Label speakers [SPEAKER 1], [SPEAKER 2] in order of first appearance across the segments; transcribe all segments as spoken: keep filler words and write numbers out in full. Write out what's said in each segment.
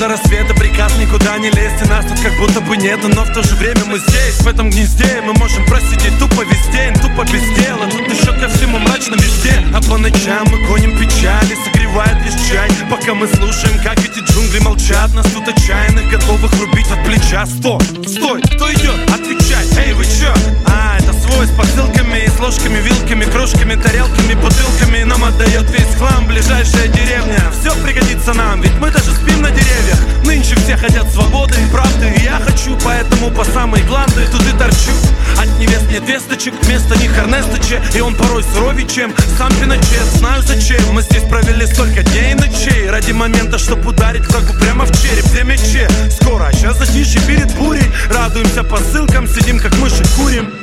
[SPEAKER 1] до рассвета приказ никуда не лезть, и нас тут как будто бы нету, но в то же время мы здесь, в этом гнезде. Мы можем просидеть тупо весь день, тупо без дела. Тут еще ко всему мрачно везде. А по ночам мы гоним печали, согревает лишь чай, пока мы слушаем, как эти джунгли молчат. Нас тут отчаянных, готовых рубить от плеча. Стоп, стой, кто идет? Отвечай, эй, вы чё? А, это свой с посылками, с ложками, вилками, кружками, тарелками, бутылками. Нам отдает весь хлам ближайшая деревня. Все пригодится нам, ведь мы даже спим на деревьях. Нынче все хотят свободы и правды, и я хочу, поэтому по самой гланды тут и торчу. От невест нет весточек, вместо них Эрнесточе, и он порой суровее, чем сам Пиночет. Знаю зачем, мы здесь провели столько дней и ночей ради момента, чтоб ударить врагу прямо в череп. Где мече? Скоро, а сейчас затишье перед бурей. Радуемся посылкам, сидим как мыши, курим.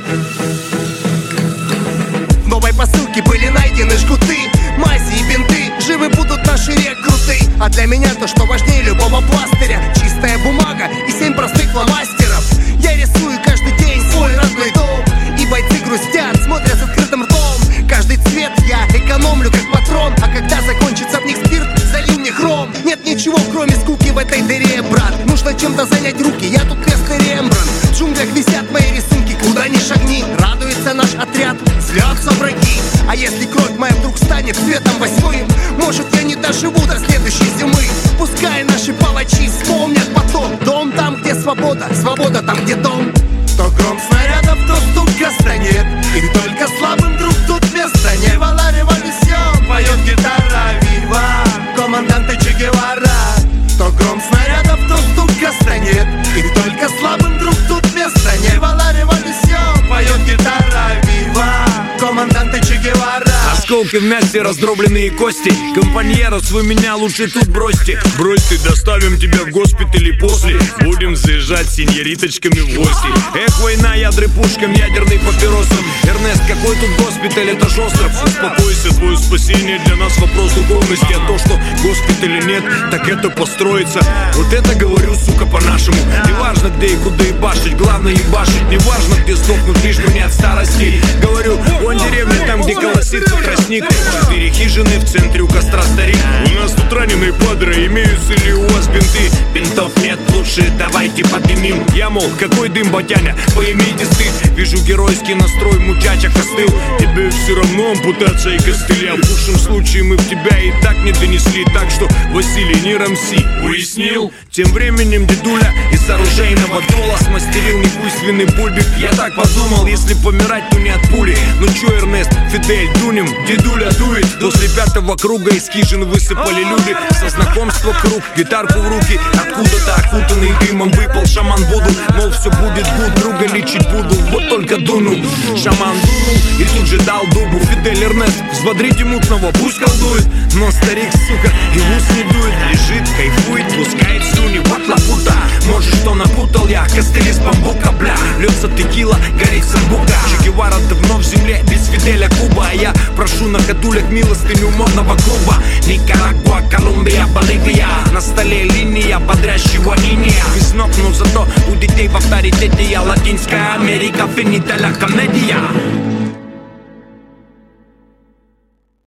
[SPEAKER 2] В новой посылке были найдены жгуты, мази и бинты. Живы будут наши рекруты. А для меня то, что важнее любого пластыря, чистая бумага и семь простых фломастеров. Я рисую каждый день свой родной дом, и бойцы грустят, смотрят с открытым ртом. Каждый цвет я экономлю как патрон, а когда закончится в них спирт, залью мне хром. Нет ничего, кроме скуки в этой дыре, брат. Нужно чем-то занять руки, я тут крестный Рембрандт. В джунглях висят мои рисунки, куда ни шагни. Радуется наш отряд, злятся враги. А если кровь моя вдруг станет цветом восьмым, может я не доживу до следующей зимы. Пускай наши палачи вспомнят потом. Дом там, где свобода, свобода там, где дом. То гром снарядов, то стук кастанет, и только слабым друг тут место не. Вала революцион, поет гитара, вива, команданте Че Гевара. То гром снарядов, то стук кастанет, и только слабым друг тут место не. Вала революцион, поет гитара, вива, команданте Че Гевара.
[SPEAKER 3] Осколки в мясе, раздробленные кости. Компаньерос, вы меня лучше тут бросьте. Бросьте, доставим тебя в госпиталь, и после будем заезжать с сеньориточками в гости. Эх, война, ядры пушкам, ядерный папиросом. Эрнест, какой тут госпиталь, это ж остров. Успокойся, твое спасение для нас вопрос духовности. А то, что госпиталя нет, так это построится. Вот это говорю, сука, по-нашему. Не важно, где и куда ебашить, главное ебашить. Не важно, где сдохнуть, лишь бы не от старости. Говорю, вон деревня, там, где колосится тростник. Четыре хижины, в центре у костра старик. У нас тут раненые падры, имеются ли у вас бинты? Бинтов нет, лучше давайте поднимем. Я, мол, какой дым, батяня, поимейте стыд. Вижу геройский настрой, мучачек остыл. Тебе все равно ампутация и костыля. В лучшем случае мы в тебя и так не донесли. Так что, Василий, не рамси, уяснил? Тем временем дедуля из оружейного дула смастерил невызвенный бульбик. Я так подумал, если помирать, то не от пули. Ну чё, Эрнест, Фидель, дунем, дедуля дует. После пятого круга из хижин высыпали люди. Со знакомства круг, гитарку в руки. Откуда-то окутанный дымом выпал шаман Вуду. Мол, все будет гуд, друга лечить буду. Вот только дуну. Шаман дунул и тут же дал дубу. Фидель, Эрнест, взбодрите мутного, пусть колдует. Но старик, сука, и в ус не дует. Лежит, кайфует, пускает слюни. Вот лапута, может, что напутал я. Костыль из бамбука, бля. Льется текила, горит самбука. Че Гевара давно в земле, без Фиделя Куба. А я прошу на ходулях милостыню модного клуба. Никарагуа, Колумбия, Боливия. На столе линия бодрящего иния. Без ног, но зато у детей в авторитете я. Латинская Америка, финита ля комедия.